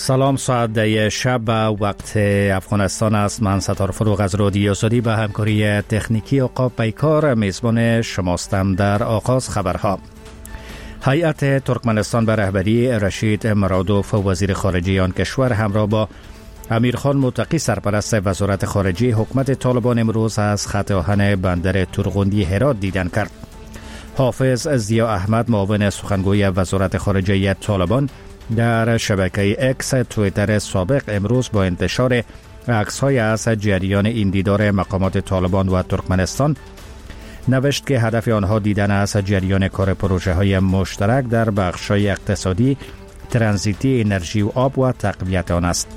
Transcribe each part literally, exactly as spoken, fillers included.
سلام، ساعت ده شب وقت افغانستان است. من ستار فروغ از رادیو آزادی به همکاری تکنیکی عقاب پیکار میزبان شماستم. در آغاز خبرها. هیئت ترکمنستان به رهبری رشید مرادوف وزیر خارجه آن کشور همراه با امیرخان متقی سرپرست وزارت خارجه حکومت طالبان امروز از خط آهن بندر تورغوندی هرات دیدن کرد. حافظ ضیا احمد معاون سخنگوی وزارت خارجه طالبان در شبکه اکس تویتر سابق امروز با انتشار عکس‌های از جریان این دیدار مقامات طالبان و ترکمنستان نوشت که هدف آنها دیدن از جریان کار پروژه‌های مشترک در بخش‌های اقتصادی، ترانزیتی، انرژی و آب و تقویت آن است.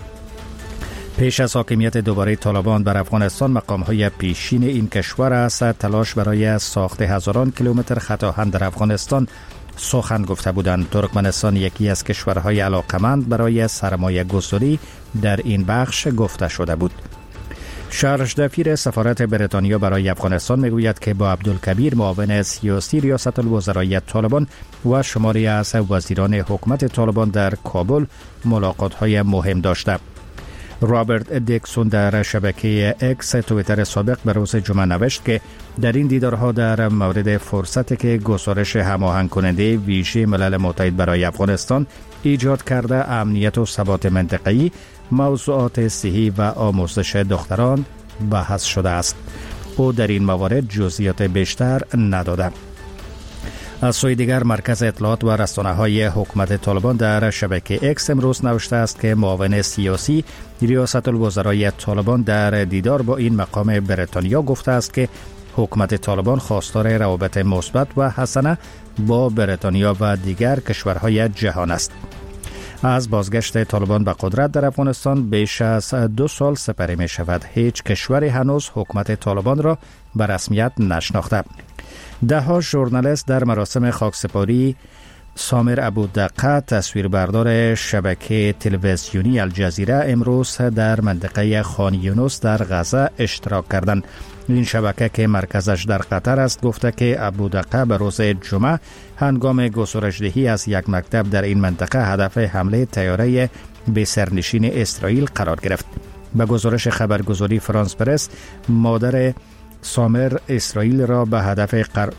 پیش از حاکمیت دوباره طالبان بر افغانستان، مقام‌های پیشین این کشور از تلاش برای ساخت هزاران کیلومتر خط آهن در افغانستان سخن گفته بودند. ترکمنستان یکی از کشورهای علاقمند برای سرمایه گذاری در این بخش گفته شده بود. شارژ دفیر سفارت بریتانیا برای افغانستان میگوید که با عبدالکبیر معاون سیاسی ریاست الوزرای طالبان و شماری از وزیران حکومت طالبان در کابل ملاقات‌های مهم داشته. رابرت دیکسون در شبکه اکس تویتر سابق به روز جمعه نوشت که در این دیدارها در مورد فرصتی که گزارش هماهنگ کننده ویژه ملل متحد برای افغانستان ایجاد کرده امنیت و ثبات منطقه‌ای، موضوعات صحی و آموزش دختران بحث شده است. او در این موارد جزئیات بیشتر نداده. از سوی دیگر مرکز اطلاعات و رسانه‌های حکومت طالبان در شبکه اکس امروز نوشته است که معاون سیاسی ریاست الوزرای طالبان در دیدار با این مقام بریتانیا گفته است که حکومت طالبان خواستار روابط مثبت و حسنه با بریتانیا و دیگر کشورهای جهان است. از بازگشت طالبان به قدرت در افغانستان بیش از دو سال سپری می شود. هیچ کشوری هنوز حکومت طالبان را به رسمیت نشناخته. ده ها ژورنالیست در مراسم خاکسپاری سامر ابودقه، تصویربردار شبکه تلویزیونی الجزیره، امروز در منطقه خان یونس در غزه اشتراک کردند. این شبکه که مرکزش در قطر است گفته که ابودقه به روز جمعه هنگام گزارش‌دهی از یک مکتب در این منطقه هدف حمله طیاره به سرنشین اسرائیل قرار گرفت. به گزارش خبرگزاری فرانس پرس، مادر سامر اسرائیل را به هدف قر...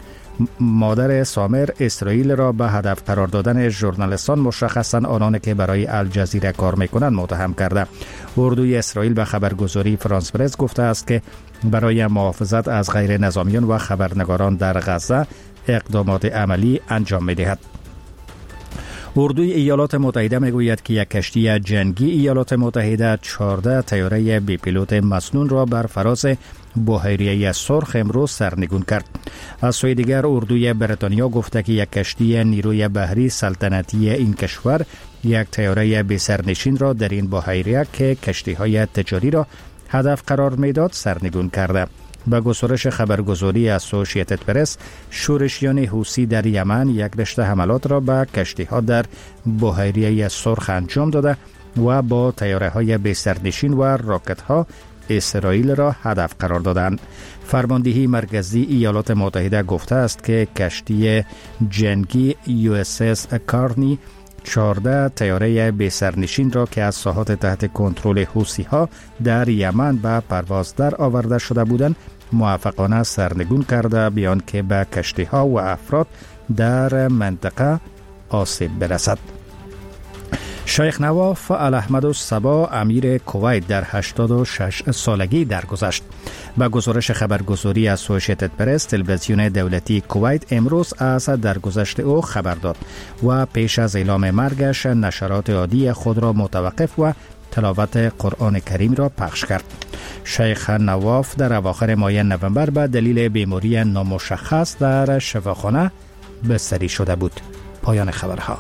مادر سامر اسرائیل را به هدف قرار دادن ژورنالیستان، مشخصاً آنانی که برای الجزیره کار میکنند، متهم کرده. اردوی اسرائیل به خبرگزاری فرانس پرس گفته است که برای محافظت از غیر نظامیان و خبرنگاران در غزه اقدامات عملی انجام میدهد. اردوی ایالات متحده میگوید که یک کشتی جنگی ایالات متحده چهارده طیاره بی پیلوت مسنون را بر فراز بحیره سرخ امروز سرنگون کرد. از سوی دیگر اردوی بریتانیا گفته که یک کشتی نیروی بحری سلطنتی این کشور یک طیاره بی سرنشین را در این بحیره که کشتی‌های تجاری را هدف قرار میداد سرنگون کرده. با گزارش خبرگزاری اسوسییتد پرس، شورشیان حوثی در یمن یک رشته حملات را به کشتی‌ها در بحیره سرخ انجام داده و با طیاره‌های بی سرنشین و راکت‌ها اسرائیل را هدف قرار دادند. فرماندهی مرکزی ایالات متحده گفته است که کشتی جنگی یو اس اس کارنی چهارده طیاره بی سرنشین را که از ساحات تحت کنترل حوثی‌ها در یمن به پرواز در آورده شده بودند موفقانه سرنگون کرده، بیان که به کشتی‌ها و افراد در منطقه آسیب برسد. شیخ نواف الاحمد الصبا امیر کویت در هشتاد و شش سالگی درگذشت. با گزارش خبرگزاری اسوسییتد پرس، تلویزیون دولتی کویت امروز از درگذشت او خبر داد و پیش از اعلام مرگش نشرات عادی خود را متوقف و تلاوت قرآن کریم را پخش کرد. شیخ نواف در اواخر ماه نوامبر به دلیل بیماری نامشخص در شفاخانه بستری شده بود. پایان خبرها.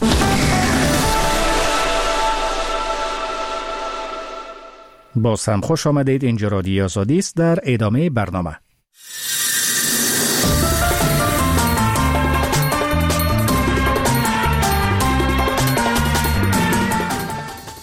باز هم خوش آمدید. اینجا رادیو آزادی است. در ادامه برنامه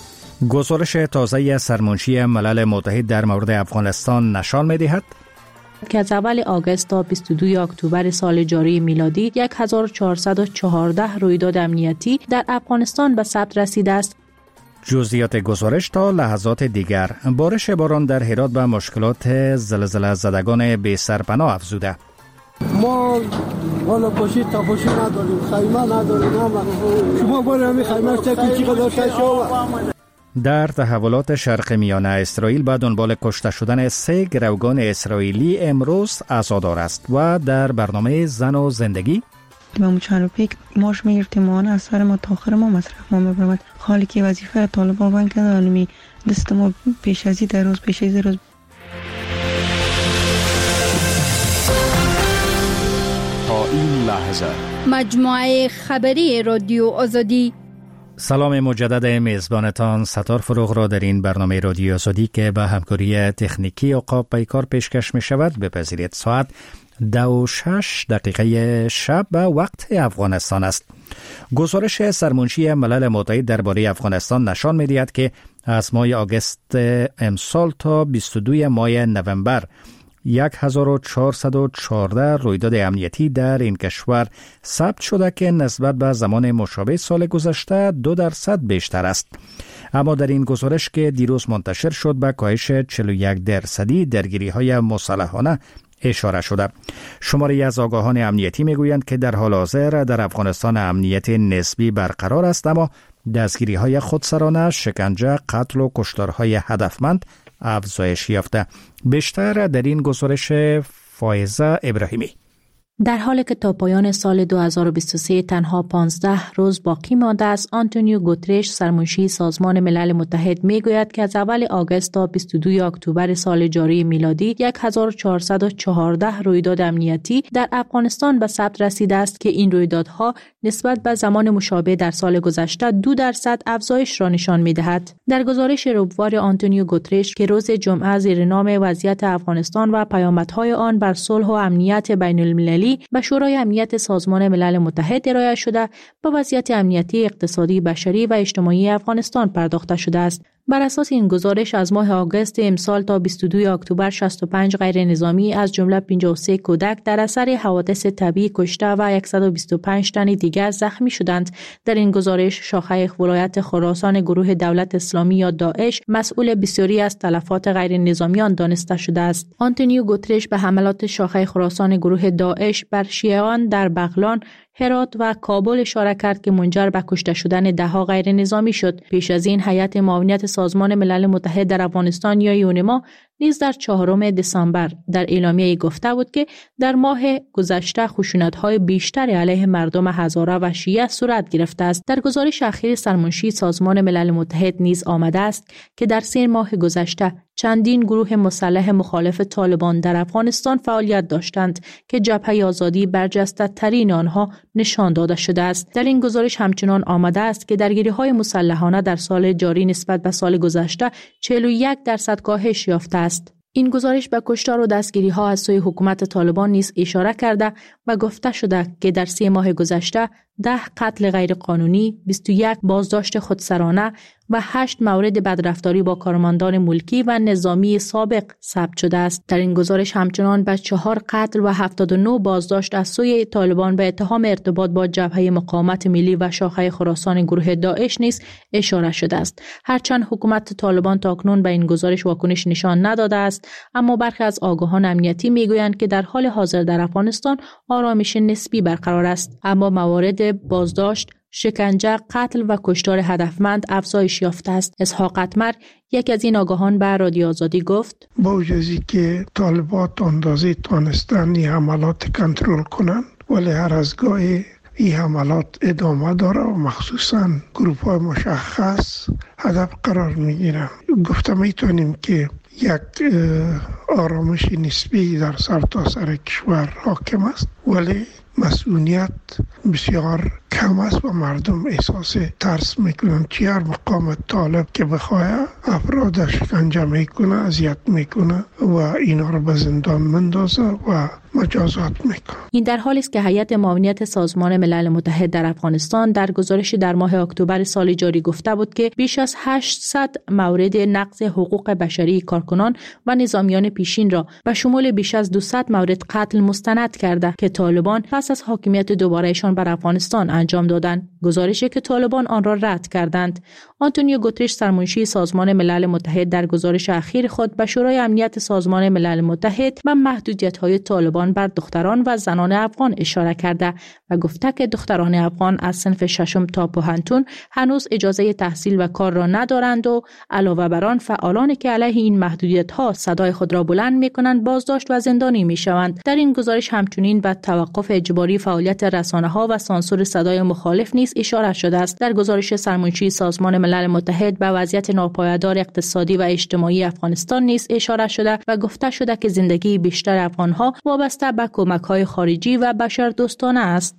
گزارش تازه سرمنشی ملل متحد در مورد افغانستان نشان می‌دهد که از اول آگوست تا بیست و دوم اکتبر سال جاری میلادی هزار و چهارصد و چهارده رویداد امنیتی در افغانستان به ثبت رسیده است. جزئیات گزارش تا لحظات دیگر. بارش باران در هرات به مشکلات زلزله زدگان بی سرپناه افزوده. ما حالا باشید تا باشید نداریم، خیمه نداریم، شما باید همین خیمه شکل چقدر کشاوه. در تحولات شرق میانه، اسرائیل به دنبال کشته شدن سه گروگان اسرائیلی امروز عزادار است و در برنامه زن و زندگی ما چند پیک ماش میگرفتیم ما از سر ما تا آخر ما مصرف ما میبرد. حالی که وظیفه طالبان بان کرده علمی دست ما پیش ازی در روز پیش ازی روز. تا این لحظه مجموعه خبری رادیو آزادی. سلام مجدد میزبانتان ستار فروغ را در این برنامه رادیو آزادی که به همکاری تکنیکی عقاب پیکار پیشکش می شود بپذیرید. ساعت دو و شش دقیقه شب به وقت افغانستان است. گزارش سرمنشی ملل متحد درباره افغانستان نشان می دهد که از ماه آگوست امسال تا بیست و دوم ماه نوامبر هزار و چهارصد و چهارده رویداد امنیتی در این کشور ثبت شده که نسبت به زمان مشابه سال گذشته دو درصد بیشتر است. اما در این گزارش که دیروز منتشر شد به کاهش چهل و یک درصدی درگیری‌های مسلحانه اشاره شده. شماری از آگاهان امنیتی میگویند که در حال حاضر در افغانستان امنیت نسبی برقرار است، اما دستگیری‌های خودسرانه، شکنجه، قتل و کشتارهای هدفمند افزایش یافته. بیشتر در این گزارش فائزه ابراهیمی. در حالی که تا پایان سال دو هزار و بیست و سه تنها پانزده روز باقی مانده است، آنتونیو گوترش سرمنشی سازمان ملل متحد میگوید که از اول آگوست تا بیست و دوم اکتبر سال جاری میلادی هزار و چهارصد و چهارده رویداد امنیتی در افغانستان به ثبت رسیده است که این رویدادها نسبت به زمان مشابه در سال گذشته دو درصد افزایش را نشان می‌دهد. در گزارش ربوار آنتونیو گوترش که روز جمعه زیر نام وضعیت افغانستان و پیامدهای آن بر صلح و امنیت بین‌المللی به شورای امنیت سازمان ملل متحد ارائه شده، به وضعیت امنیتی، اقتصادی، بشری و اجتماعی افغانستان پرداخته شده است. بر اساس این گزارش از ماه آگوست امسال تا بیست و دوم اکتبر شصت و پنج غیر نظامی از جمله پنجاه و سه کودک در اثر حوادث طبیعی کشته و صد و بیست و پنج تن دیگر زخمی شدند. در این گزارش شاخه ولایت خراسان گروه دولت اسلامی یا داعش مسئول بسیاری از تلفات غیر نظامیان دانسته شده است. آنتونیو گوترش به حملات شاخه خراسان گروه داعش بر شیعیان در بغلان، هرات و کابل اشاره کرد که منجر به کشته شدن دهها غیر نظامی شد. پیش از این هیئت معاونت سازمان ملل متحد در افغانستان یا یونما نیز در چهارم دسامبر در اعلامیه گفته بود که در ماه گذشته خشونت‌های بیشتر علیه مردم هزاره و شیعه صورت گرفته است. در گزارش اخیر سرمنشی سازمان ملل متحد نیز آمده است که در سه ماه گذشته چندین گروه مسلح مخالف طالبان در افغانستان فعالیت داشتند که جبهه آزادی برجسته ترین آنها نشان داده شده است. در این گزارش همچنان آمده است که درگیری‌های مسلحانه در سال جاری نسبت به سال گذشته چهل و یک درصد کاهش یافته است. این گزارش به کشتار و دستگیری‌ها از سوی حکومت طالبان نیز اشاره کرده و گفته شده که در سه ماه گذشته ده قتل غیرقانونی، بیست و یک بازداشت خودسرانه و هشت مورد بدرفتاری با کارمندان ملکی و نظامی سابق ثبت شده است. در این گزارش همچنان به چهار قتل و هفتاد و نه بازداشت از سوی طالبان به اتهام ارتباط با جبهه مقاومت ملی و شاخه خراسان گروه داعش نیز اشاره شده است. هرچند حکومت طالبان تاکنون به این گزارش واکنش نشان نداده است، اما برخی از آگاهان امنیتی میگویند که در حال حاضر در افغانستان آرامش نسبی برقرار است، اما موارد بازداشت، شکنجه، قتل و کشتار هدفمند افزایش یافته است. اسحاق اتمر یک از این آگاهان به رادیو آزادی گفت: با وجودی که طالبان اندازه تانستن این حملات کنترل کنند، ولی هر از گاهی این حملات ادامه داره و مخصوصا گروه های مشخص هدف قرار میگیرن. گفته میتونیم که یک آرامش نسبی در سرتاسر کشور حاکم است، ولی مسئولیت بسیار کم است و مردم احساس ترس میکنن که هر مقام طالب که بخواه افراد شکنجه میکنه، اذیت میکنه و اینا رو به زندان مندازه و مجازات میکنه. این در حالی است که هیئت معاونیت سازمان ملل متحد در افغانستان در گزارشی در ماه اکتبر سال جاری گفته بود که بیش از هشتصد مورد نقض حقوق بشری کارکنان و نظامیان پیشین را به شمول بیش از دویست مورد قتل مستند کرده که طالبان پس از حاکمیت دوبارهشان بر افغانستان انجام دادند. گزارشی که طالبان آن را رد کردند. آنتونیو گوترش سرمنشی سازمان ملل متحد در گزارش اخیر خود به شورای امنیت سازمان ملل متحد به محدودیت‌های طالبان بر دختران و زنان افغان اشاره کرده و گفته که دختران افغان از صنف ششم تا پوهنتون هنوز اجازه تحصیل و کار را ندارند و علاوه بر آن فعالانی که علیه این محدودیت‌ها صدای خود را بلند می‌کنند بازداشت و زندانی می‌شوند. در این گزارش همچنین به توقف اجباری فعالیت رسانه‌ها و سانسور صدای مخالف نیز اشاره شده است. در گزارش سرمنشی سازمان ملل متحد به وضعیت ناپایدار اقتصادی و اجتماعی افغانستان نیز اشاره شده و گفته شده که زندگی بیشتر افغان‌ها وابسته به کمک‌های خارجی و بشردوستانه است.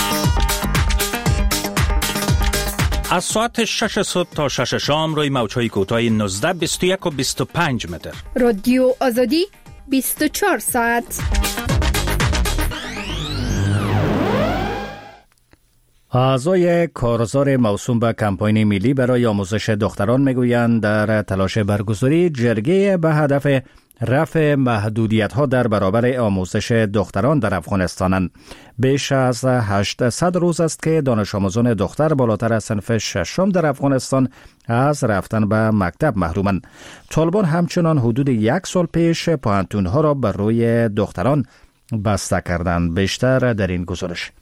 از ساعت شش صبح تا شش شام روی موج‌های کوتاه نوزده، بیست و یک و بیست و پنج متر. رادیو آزادی بیست و چهار ساعت. اعضای کارزار موسوم به کمپاین ملی برای آموزش دختران میگویند در تلاش برگزاری جرگه به هدف رفع محدودیت‌ها در برابر آموزش دختران در افغانستانند. بیش از هشتصد روز است که دانش آموزان دختر بالاتر از صنف ششم در افغانستان از رفتن به مکتب محرومند. طالبان همچنان حدود یک سال پیش پوهنتون‌ها را بر روی دختران بسته کردند. بیشتر در این گزارش.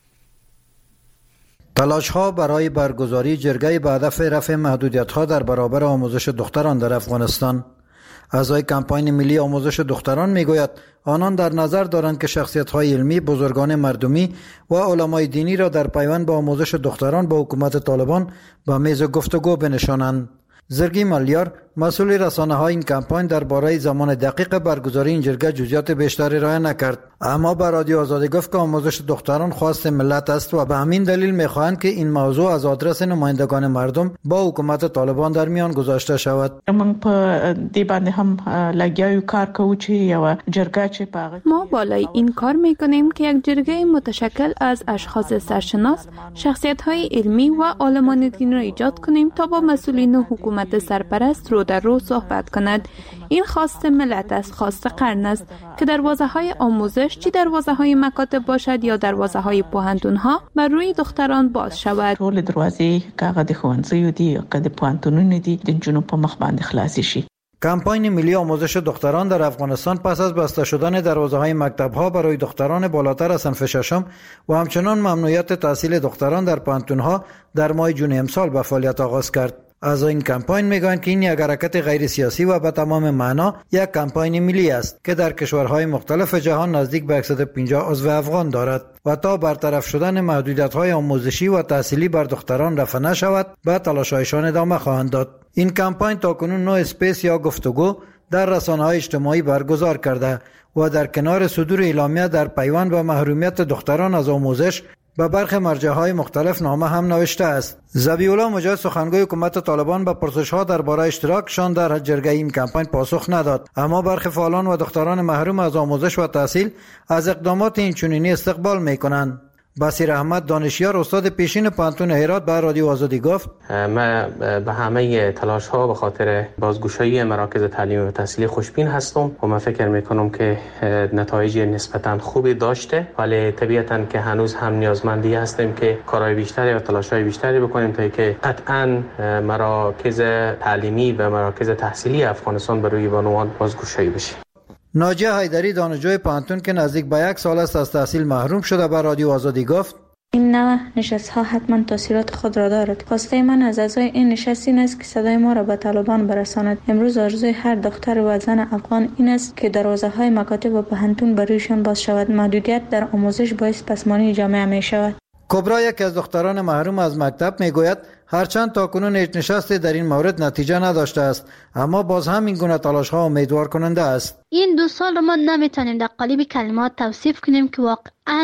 تلاش‌ها برای برگزاری جرگه به هدف رفع محدودیت‌ها در برابر آموزش دختران در افغانستان. اعضای کمپاین ملی آموزش دختران میگوید آنان در نظر دارند که شخصیت‌های علمی، بزرگان مردمی و علمای دینی را در پیوند با آموزش دختران با حکومت طالبان به میز گفتگو بنشانند. زرگی ملیار مسئول رسانه‌های این کمپاین درباره زمان دقیق برگزاری این جرگه جزئیات بیشتری ارائه نکرد، اما به رادیو آزادی گفت که آموزش دختران خواست ملت است و به همین دلیل می‌خواهند که این موضوع از آدرس نمایندگان مردم با حکومت طالبان در میان گذاشته شود. من په دې باندې هم لګیاو کار کوو چې یو جرګه چې پاغه ما بالای این کار می‌کنیم که یک جرگه متشکل از اشخاص سرشناس، شخصیت‌های علمی و عالمان دین را ایجاد کنیم تا با مسئولین حکومت سرپرست رو در رو صحبت کند. این خواست ملت است، خواست قرن است که دروازه‌های آموزش چی دروازه‌های مکاتب باشد یا دروازه‌های پوهنتون‌ها بر روی دختران باز شود. ټول دروازې کاغه د ښوونځیو دي یا د پوهنتونونو دي د نجونو په مخ باندې خلاص شي. کمپاین ملی آموزش دختران در افغانستان پس از بسته شدن دروازه‌های مکتب‌ها برای دختران بالاتر از صنف ششم و همچنان ممنوعیت تحصیل دختران در پوهنتون‌ها در ماه جون امسال به فعالیت آغاز کرد. از این کمپاین میگویند که این یک حرکت غیر سیاسی و به تمام معنا یک کمپاین ملی است که در کشورهای مختلف جهان نزدیک به صد و پنجاه عضو افغان دارد و تا برطرف شدن محدودیت‌های آموزشی و تحصیلی بر دختران رفع نشود به تلاش‌هایشان ادامه خواهند داد. این کمپاین تاکنون نوع اسپیس یا گفتگو در رسانه‌های اجتماعی برگزار کرده و در کنار صدور اعلامیه در پیوند به محرومیت دختران از آموزش به برخی مرجع‌های مختلف نامه هم نوشته است. ذبیح‌الله مجاهد سخنگوی حکومت طالبان به پرسش‌ها درباره اشتراکشان در جرگه این کمپاین پاسخ نداد، اما برخی فعالان و دختران محروم از آموزش و تحصیل از اقدامات این چنینی استقبال می‌کنند. بصیر احمد دانشیار استاد پیشین پوهنتون هرات به رادیو آزادی گفت من به همه تلاش ها به خاطر بازگشایی مراکز تعلیم و تحصیلی خوشبین هستم و من فکر میکنم که نتایج نسبتا خوبی داشته، ولی طبیعتا که هنوز هم نیازمندی هستیم که کارهای بیشتری و تلاش های بیشتری بکنیم تا که قطعا مراکز تعلیمی و مراکز تحصیلی افغانستان به روی بانوان بازگشایی بشه. ناجیه حیدری دانشجوی پوهنتون که نزدیک به یک سال است از تحصیل محروم شده به رادیو آزادی گفت این نوع نشست ها حتما تاثیرات خود را دارد. خواسته من از اعضای این نشست این است که صدای ما را به طالبان برساند. امروز آرزوی هر دختر و زن افغان این است که دروازه های مکاتب و پوهنتون برویشان باز شود. محدودیت در آموزش باعث پسمانی جامعه می شود. کبرا یکی از دختران محروم از مکتب میگوید هرچند تاکنون هیچ نشستی در این مورد نتیجه نداشته است، اما باز هم این گونه تلاش ها امیدوار کننده است. این دو سال را ما نمیتونیم در قالب کلمات توصیف کنیم که واقعا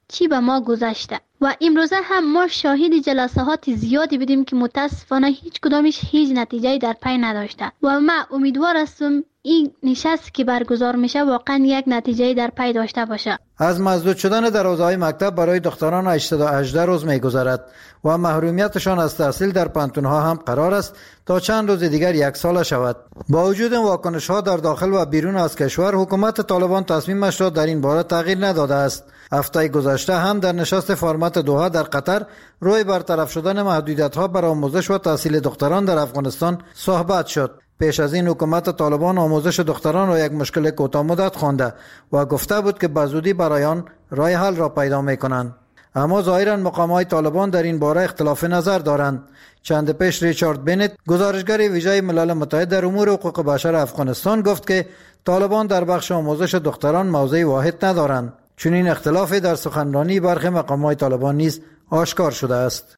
چی به ما گذشته و امروزه هم ما شاهد جلسات زیادی بودیم که متاسفانه هیچ کدامش هیچ نتیجه‌ای در پی نداشته و من امیدوار هستم این نشست که برگزار میشه واقعا یک نتیجه در پی داشته باشه. از مسدود شدن دروازه‌های مکتب برای دختران هشتصد و هجده روز می‌گذرد و محرومیتشان از تحصیل در پانتون‌ها هم قرار است تا چند روز دیگر یک سال شود. با وجود واکنش‌ها در داخل و بیرون از کشور، حکومت طالبان تصمیمش را در این باره تغییر نداده است. هفته گذشته هم در نشست فرمت دوحه در قطر روی برطرف شدن محدودیت‌ها بر آموزش و تحصیل دختران در افغانستان صحبت شد. پیش از این حکومت طالبان آموزش دختران را یک مشکل کوتاه مدت خوانده و گفته بود که به زودی برای آن راه حل را پیدا می‌کنند. اما ظاهراً مقام‌های طالبان در این باره اختلاف نظر دارند. چند پیش ریچارد بنت، گزارشگر ویژه ملل متحد در امور حقوق بشر افغانستان، گفت که طالبان در بخش آموزش دختران موضع واحد ندارند. چون این اختلافی در سخنرانی برخی مقام‌های طالبان نیز آشکار شده است.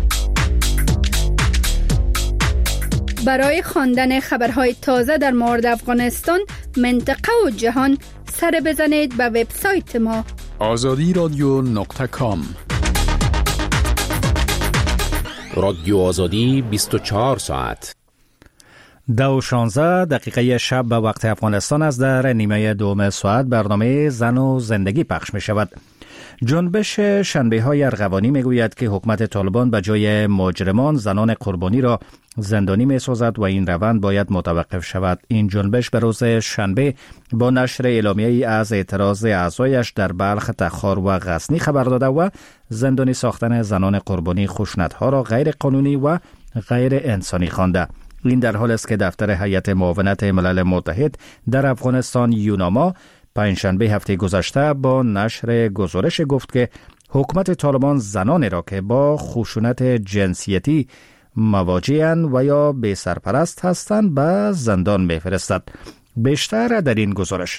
برای خواندن خبرهای تازه در مورد افغانستان، منطقه و جهان، سر بزنید به وبسایت ما آزادی رادیو نقطه کام. رادیو آزادی بیست و چهار ساعت. دو و شانزده دقیقه شب به وقت افغانستان است. در نیمه دوم ساعت برنامه زن و زندگی پخش می شود. جنبش شنبه های ارغوانی می گوید که حکومت طالبان به جای مجرمان زنان قربانی را زندانی می سازد و این روند باید متوقف شود. این جنبش به روز شنبه با نشر اعلامیه‌ای از اعتراض اعضایش در بلخ، تخار و غزنی خبر داده و زندانی ساختن زنان قربانی خشونت‌ها را غیر قانونی و غیر انسانی خوانده. این در حال است که دفتر هیئت معاونت ملل متحد در افغانستان یوناما پنجشنبه هفته گذشته با نشر گزارش گفت که حکومت طالبان زنانی را که با خشونت جنسیتی مواجه‌اند و یا بی سرپرست هستند به زندان می‌فرستد. بیشتر در این گزارش.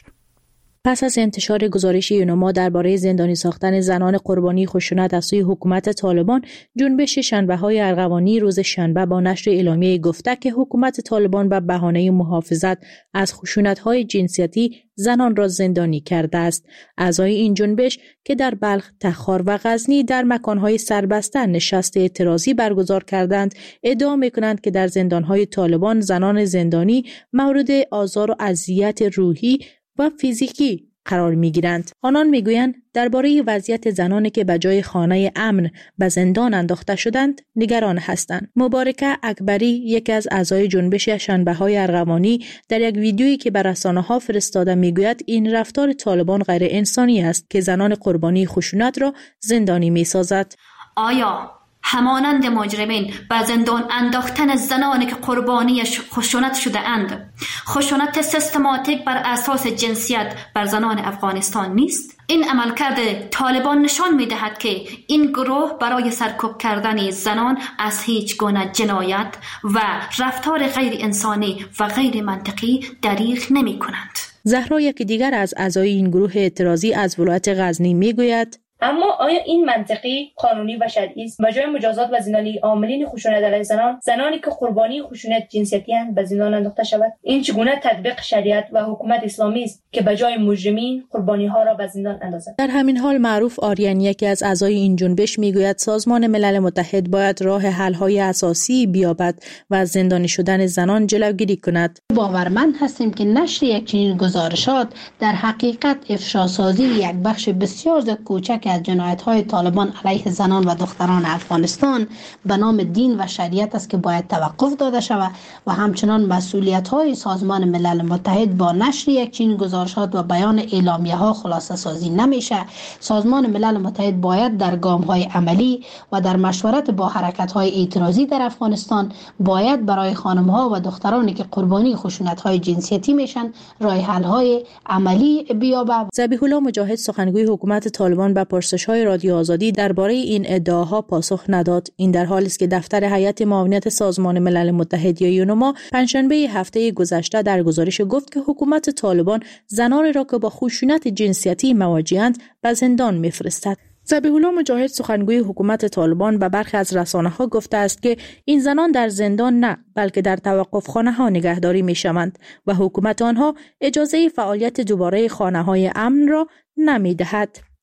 پس از انتشار گزارش یوناما درباره زندانی ساختن زنان قربانی خشونت از سوی حکومت طالبان، جنبش شنبه‌های ارغوانی روز شنبه با نشر اعلامیه گفته که حکومت طالبان به بهانه محافظت از خشونت‌های جنسیتی زنان را زندانی کرده است. اعضای این جنبش که در بلخ، تخار و غزنی در مکان‌های سربسته نشست اعتراضی برگزار کردند، ادعا می‌کنند که در زندان‌های طالبان زنان زندانی مورد آزار و اذیت روحی و فیزیکی قرار می‌گیرند. آنان می‌گویند درباره وضعیت زنانی که به جای خانه امن به زندان انداخته شدند نگران هستند. مبارکه اکبری، یکی از اعضای جنبش شنبه‌های ارغوانی، در یک ویدیویی که به رسانه‌ها فرستاده می‌گوید این رفتار طالبان غیر انسانی است که زنان قربانی خشونت را زندانی می‌سازد. آیا همانند مجرمین به زندان انداختن زنانی که قربانی خشونت شده اند، خشونت سیستماتیک بر اساس جنسیت بر زنان افغانستان نیست؟ این عملکرد طالبان نشان می‌دهد که این گروه برای سرکوب کردن زنان از هیچ گونه جنایت و رفتار غیر انسانی و غیر منطقی دریغ نمی‌کنند. زهرا، یکی دیگر از اعضای این گروه اعتراضی از ولایت غزنی می‌گوید اما آیا این منطقی، قانونی و شرعی است؟ به جای مجازات و زندانی عاملین خشونت علیه زنان، زنانی که قربانی خشونت جنسیتی اند به زندان انداخته شود؟ این چگونه تطبیق شریعت و حکومت اسلامی است که به جای مجرمین قربانی ها را به زندان اندازد؟ در همین حال معروف آریان، یکی از اعضای این جنبش، میگوید سازمان ملل متحد باید راه حل های اساسی بیابد و از زندانی شدن زنان جلوگیری کند. باورمند هستیم که نشر یک چنین گزارشات در حقیقت افشاسازی یک بخش بسیار کوچک از جنایت‌های طالبان علیه زنان و دختران افغانستان به نام دین و شریعت است که باید توقف داده شود و همچنان مسئولیت‌های سازمان ملل متحد با نشر یک چنین گزارشات و بیان اعلامیه‌ها خلاصه سازی نمیشه. سازمان ملل متحد باید در گام‌های عملی و در مشورت با حرکت‌های اعتراضی در افغانستان باید برای خانم‌ها و دخترانی که قربانی خشونت‌های جنسیتی میشن راه حل‌های عملی بیابد. ذبیح الله مجاهد، سخنگوی حکومت طالبان، به پرسش‌های رادیو آزادی درباره این ادعاها پاسخ نداد. این در حالی است که دفتر هیئت معاونت سازمان ملل متحد یا یوناما پنجشنبه هفته گذشته در گزارش گفت که حکومت طالبان زنان را که با خشونت جنسیتی مواجه‌اند به زندان می‌فرستد. ذبیح الله مجاهد، سخنگوی حکومت طالبان، به برخی از رسانه‌ها گفته است که این زنان در زندان نه بلکه در توقفخانه‌ها نگهداری می‌شوند و حکومت آنها اجازه فعالیت دوباره خانه‌های امن را نمی‌دهد.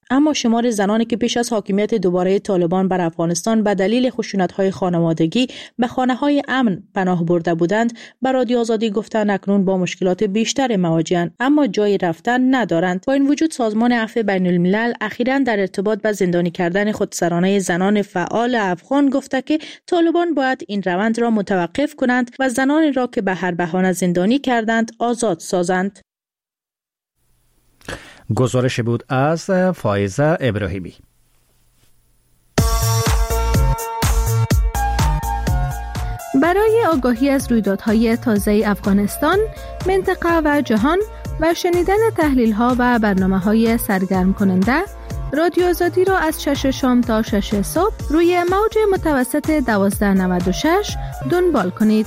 اما شمار زنانی که پیش از حاکمیت دوباره طالبان بر افغانستان به دلیل خشونت‌های خانوادگی به خانه‌های امن پناه برده بودند، به رادیو آزادی گفتند اکنون با مشکلات بیشتر مواجه‌اند، اما جای رفتن ندارند. با این وجود سازمان عفو بین الملل اخیراً در ارتباط به زندانی کردن خودسرانه زنان فعال افغان گفته که طالبان باید این روند را متوقف کنند و زنانی را که به هر بهانه زندانی کردند آزاد سازند. گزارش بود از فائزه ابراهیمی. برای آگاهی از رویدادهای تازه افغانستان، منطقه و جهان و شنیدن تحلیل‌ها و برنامه‌های سرگرم کننده، رادیو آزادی را از شش شام تا شش صبح روی موج متوسط دوازده نود و شش دنبال کنید.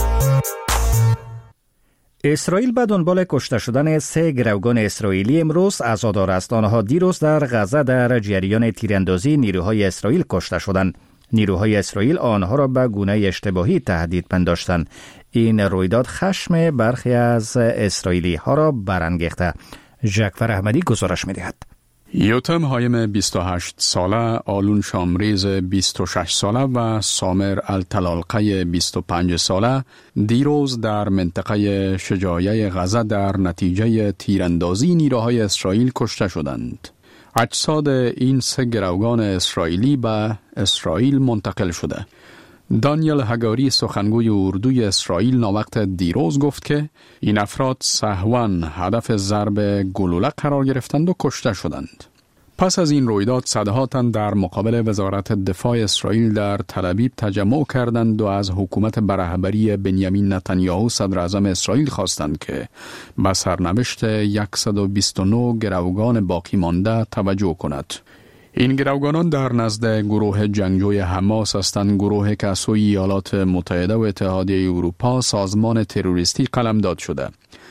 اسرائیل به دنبال کشته شدن سه گروگان اسرائیلی امروز عزادار است. آنها دیروز در غزه در جریان تیراندازی نیروهای اسرائیل کشته شدند. نیروهای اسرائیل آنها را به گونه اشتباهی تهدید پنداشتند. این رویداد خشم برخی از اسرائیلی ها را برانگیخته. جعفر احمدی گزارش می‌دهد. یوتم هایم بیست و هشت ساله، آلون شامریز بیست و شش ساله و سامر التلالقه بیست و پنج ساله دیروز در منطقه شجاعیه غزه در نتیجه تیراندازی نیروهای اسرائیل کشته شدند. اجساد این سه گروگان اسرائیلی به اسرائیل منتقل شده. دانیل هگاری سخنگوی اردوی اسرائیل ناوقت دیروز گفت که این افراد سهواً هدف ضرب گلوله قرار گرفتند و کشته شدند. پس از این رویداد صدها تن در مقابل وزارت دفاع اسرائیل در تل‌آویو تجمع کردند و از حکومت به رهبری بنیامین نتانیاهو صدر اعظم اسرائیل خواستند که به سرنوشت صد و بیست و نه گروگان باقی مانده توجه کند. این گروگانان در نزد گروه جنگجوی حماس هستند، گروهی که از سوی ایالات متحده و اتحادیه اروپا سازمان تروریستی قلمداد شده.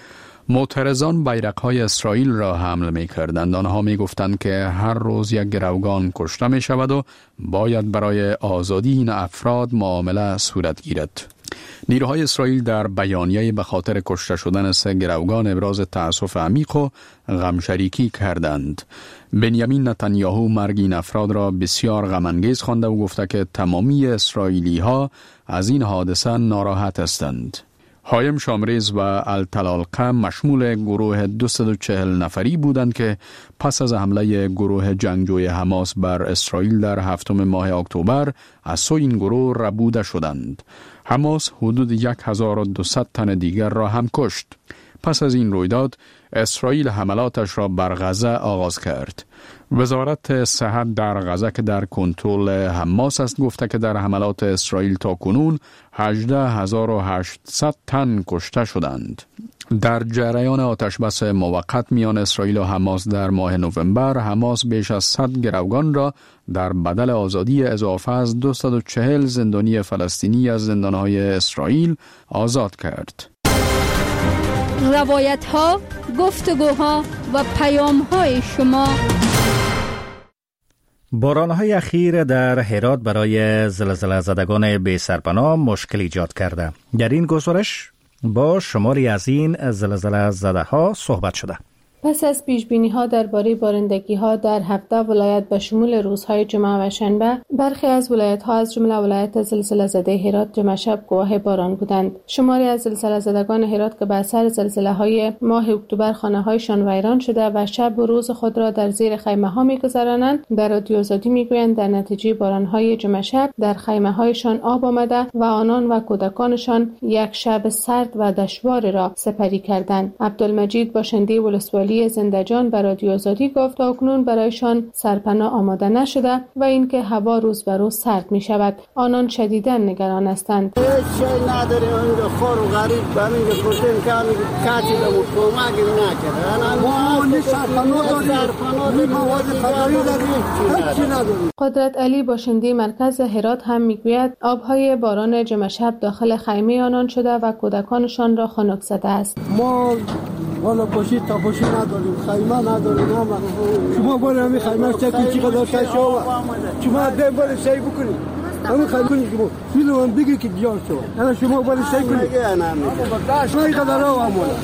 معترضان بیرق‌های اسرائیل را حمل می‌کردند. آنها می‌گفتند که هر روز یک گروگان کشته می‌شود و باید برای آزادی این افراد معامله صورت گیرد. نیروهای اسرائیل در بیانیه به خاطر کشته شدن سه گروگان ابراز تأسف عمیق و غمشریکی کردند. بنیامین نتانیاهو مرگ این افراد را بسیار غم‌انگیز خوانده و گفته که تمامی اسرائیلی‌ها از این حادثه ناراحت هستند. هایم شامریز و التلالقه مشمول گروه دویست و چهل نفری بودند که پس از حمله گروه جنگجوی حماس بر اسرائیل در هفتم ماه اکتبر از سوی این گروه ربوده شدند. حماس حدود هزار و دویست تن دیگر را هم کشت. پس از این رویداد اسرائیل حملاتش را بر غزه آغاز کرد. وزارت صحت در غزه که در کنترل حماس است گفته که در حملات اسرائیل تا کنون هجده هزار و هشتصد تن کشته شدند. در جریان آتشبس موقت میان اسرائیل و حماس در ماه نوامبر، حماس بیش از صد گروگان را در بدل آزادی اضافه از دویست و چهل زندانی فلسطینی از زندانهای اسرائیل آزاد کرد. روایت ها، گفتگوها و پیام های شما. باران‌های اخیر در هرات برای زلزله زدگان بی سرپناه مشکل ایجاد کرده. در این گزارش با شماری از این زلزله زده ها صحبت شده. پس از پیش‌بینی‌ها درباره بارندگی‌ها در هفده ولایت به شمول روزهای جمعه و شنبه، برخی از ولایت‌ها از جمله ولایت زلزله زده هرات جمعه شب گواه باران بودند. شماری از زلزله زدگان هرات که به اثر زلزله‌های ماه اکتبر خانه‌هایشان ویران شده و شب و روز خود را در زیر خیمه‌ها می‌گذرانند، در رادیو آزادی می‌گویند در نتیجه باران‌های جمعه شب در خیمه‌هایشان آب آمده و آنان و کودکانشان یک شب سرد و دشوار را سپری کردند. عبدالمجید باشنده ولسوالی زندجان به رادیو آزادی گفت تا اکنون برایشان سرپناه آماده نشده و اینکه هوا روز به روز سرد می شود. آنان شدیداً نگران هستند. هیچ چیز نداره، اون خور و غریب به من گفتن که همین کاتی به کمک نکرد. ما نه سرپناه داریم، نه مواد غذایی داریم، هیچ چیز نداریم. قدرت علی باشنده مرکز هرات هم میگوید آبهای باران جمعه شب داخل خیمه آنان شده و کودکانشان را خنک زده است. ما والا پاشی تا پاشی نداریم، خیمه نداریم. شما باید همین خیمه چکی چی قدر شما شما دیم باید سعی بکنید، همین خیمه کنید شما میدونم بگی که دیار شما شما باید سعی کنید. ما این قدر ها همون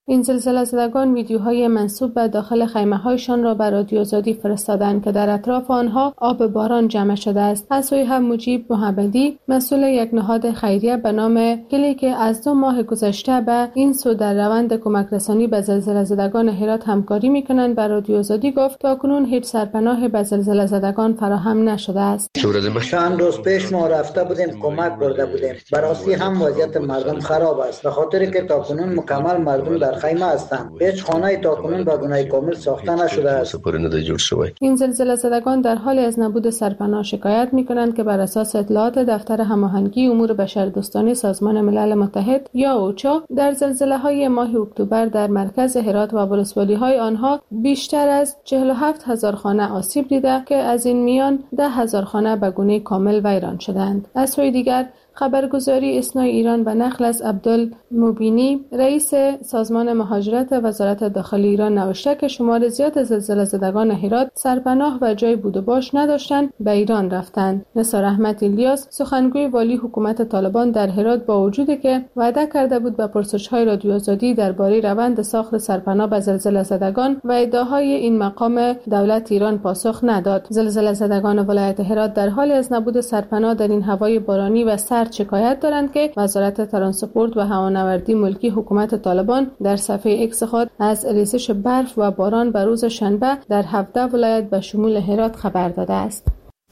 این زلزله زدگان ویدیوهای منسوب به داخل خیمه‌هایشان را به رادیو آزادی فرستادند که در اطراف آنها آب باران جمع شده است. از سوی هم مجیب محمدی مسئول یک نهاد خیریه به نام هلی که از دو ماه گذشته به این سو در روند کمک رسانی به زلزله زدگان هرات همکاری می‌کنند به رادیو آزادی گفت تاکنون هیچ سرپناه به زلزله زدگان فراهم نشده است. چند روز پیش ما رفته بودیم کمک برده بودیم. براستی هم وضعیت مردم خراب است به خاطر که تاکنون مکمل مردم در خیمه هستند. هیچ خانه تاکنون به گونه کامل ساخته نشده است. این زلزله زدگان در حال از نبود سرپناه شکایت می‌کنند که بر اساس اطلاعات دفتر هماهنگی امور بشردوستانه سازمان ملل متحد یا اوچا در زلزله‌های ماه اکتبر در مرکز هرات و ولسوالی‌های آنها بیشتر از چهل و هفت هزار خانه آسیب دیده که از این میان ده هزار خانه به گونه کامل ویران شدند. از سوی دیگر خبرگزاری اسنای ایران به نقل از عبدالمبینی رئیس سازمان مهاجرت وزارت داخلی ایران نوشته که شمار زیاد زلزله زدگان هرات سرپناه و جای بود و باش نداشتند به ایران رفتند. نثار احمد الیاس سخنگوی والی حکومت طالبان در هرات با وجودی که وعده کرده بود به پرسش‌های رادیو آزادی درباره روند ساخت سرپناه به زلزله زدگان و ادعاهای این مقام دولت ایران پاسخ نداد. زلزله زدگان ولایت هرات در حال از نبود سرپناه در این هوای بارانی و سرد شکایت دارند که وزارت ترانسپورت و هوانوردی ملکی حکومت طالبان در صفحه ایکس خود از ریزش برف و باران به روز شنبه در هفده ولایت به شمول هرات خبر داده است.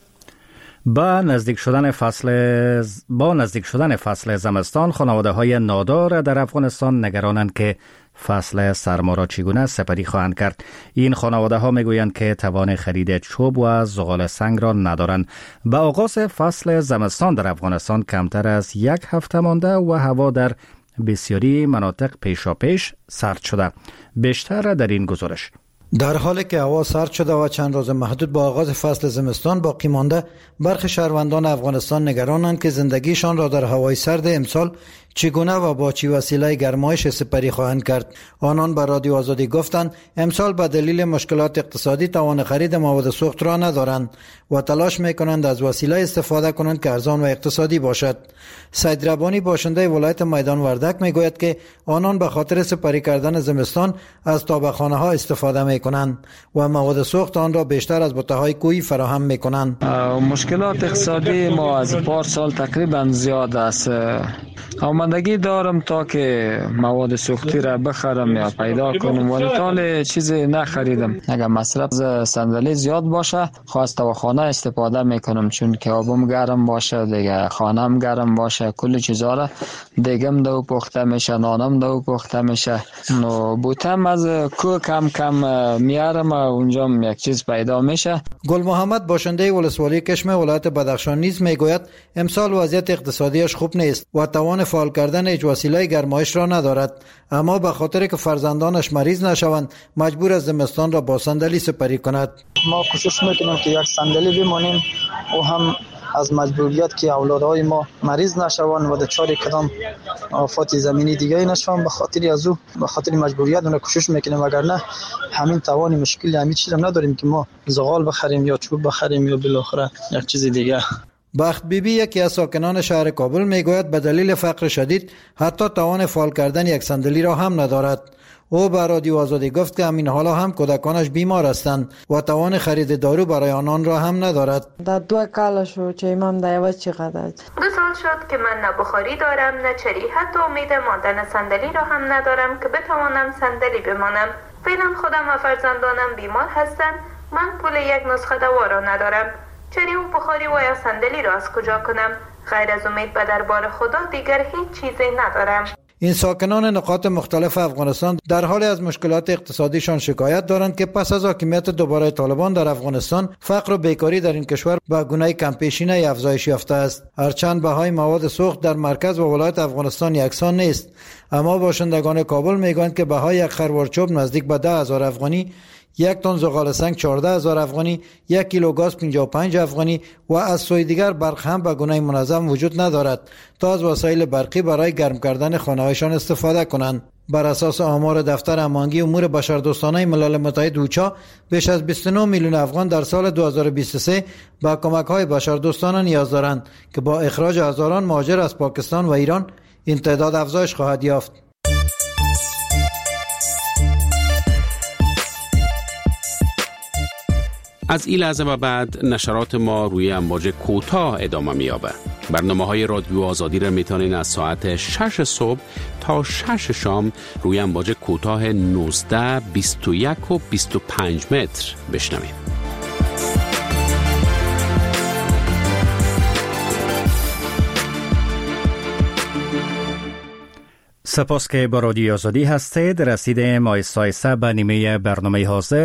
با نزدیک شدن فصل با نزدیک شدن فصل زمستان خانواده‌های نادار در افغانستان نگرانند که فصل سرما را چگونه سپری خواهند کرد. این خانواده ها میگویند که توان خرید چوب و زغال سنگ را ندارند. به آغاز فصل زمستان در افغانستان کمتر از یک هفته مانده و هوا در بسیاری مناطق پیشاپیش سرد شده. بیشتر در این گزارش. در حالی که هوا سرد شده و چند روز محدود با آغاز فصل زمستان باقی مانده، برخی شهروندان افغانستان نگرانند که زندگیشان را در هوای سرد امسال چگونه و با چی وسیله گرمایش سپری خواهند کرد. آنان به رادیو آزادی گفتند امسال به دلیل مشکلات اقتصادی توان خرید مواد سوخت را ندارند و تلاش میکنند از وسیله استفاده کنند که ارزان و اقتصادی باشد. سید ربانی باشنده ولایت میدان وردک میگوید که آنان به خاطر سپری کردن زمستان از تابخانه ها استفاده میکنند و مواد سوخت آن را بیشتر از بوته‌های کوهی فراهم میکنند. مشکلات اقتصادی ما از پار سال تقریبا زیاد است. آمادگی دارم تا که مواد سوختی را بخرم یا پیدا کنم ولی تا چیزی نخریدم. اگر مصرف صندلی زیاد باشه خواست و خانه استفاده میکنم چون که آبم گرم باشه دیگه خانم گرم باشه کل چیزا را دیگم دو پخته میشه نانم دو پخته میشه نو بوتم از کو کم کم میارم اونجا یک چیز پیدا میشه. گل محمد باشنده ولسوالی کشم ولایت بدخشان نیز میگوید امسال وضعیت اقتصادیش خوب نیست و توان فعال کردن هیچ وسیله گرمایش را ندارد، اما به خاطر که فرزندانش مریض نشوند مجبور از زمستان را با صندلی سپری کند. ما کوشش میکنیم که یک صندلی بمانیم و هم از مجبوریت که اولادهای ما مریض نشوند و دچار کدام آفات زمینی دیگه نشوند، به خاطر از او به خاطر مجبوریت اون کوشش میکنیم، اگر نه همین توان مشکلی همین چیز هم نداریم که ما زغال بخریم یا چوب بخریم یا بالاخره یک چیز دیگه. بخت بیبی یکی از ساکنان شهر کابل میگوید به دلیل فقر شدید حتی توان فعال کردن یک صندلی را هم ندارد. او به رادیو آزادی گفت که همین حالا هم کودکانش بیمار هستند و توان خرید دارو برای آنان را هم ندارد. در دو کال شو چه امام دایوت چقدر دو سال شد که من نه بخاری دارم نه چری، حتی امید ماندن صندلی را هم ندارم که بتوانم صندلی بمانم. فعلا خودم و فرزندانم بیمار هستند. من پول یک نسخه دوا را ندارم. چری و بخاری و یا صندلی را از کجا کنم؟ غیر از امید به دربار خدا دیگر هیچ چیزی ندارم. این ساکنان نقاط مختلف افغانستان در حال از مشکلات اقتصادیشان شکایت دارند که پس از حاکمیت دوباره طالبان در افغانستان فقر و بیکاری در این کشور به گونه کم پیشینه افزایش یافته است. هرچند بهای مواد سوخت در مرکز و ولایت افغانستان یکسان نیست، اما باشندگان کابل میگویند که بهای یک خروار چوب نزدیک به ده هزار افغانی، یک تن زغال سنگ چهارده هزار افغانی، یک کیلو گاز پنجاه و پنج افغانی و از سوی دیگر برق هم به گونه منظم وجود ندارد تا از وسایل برقی برای گرم کردن خانه‌هایشان استفاده کنند. بر اساس آمار دفتر هماهنگی امور بشردوستانه ملل متحد اوچا بیش از بیست و نه میلیون افغان در سال دو هزار و بیست و سه به کمک‌های بشردوستانه نیاز دارند که با اخراج هزاران مهاجر از پاکستان و ایران این تعداد افزایش خواهد یافت. از این لحظه و بعد نشرات ما روی امواج کوتاه ادامه می‌یابد. برنامه‌های رادیو آزادی را میتونین از ساعت شش صبح تا شش شام روی امواج کوتاه نوزده، بیست و یک و بیست و پنج متر بشنوید. سپاس که با رادیو آزادی هستید. رسیدیم آیسته آیسته به نیمه برنامه حاضر.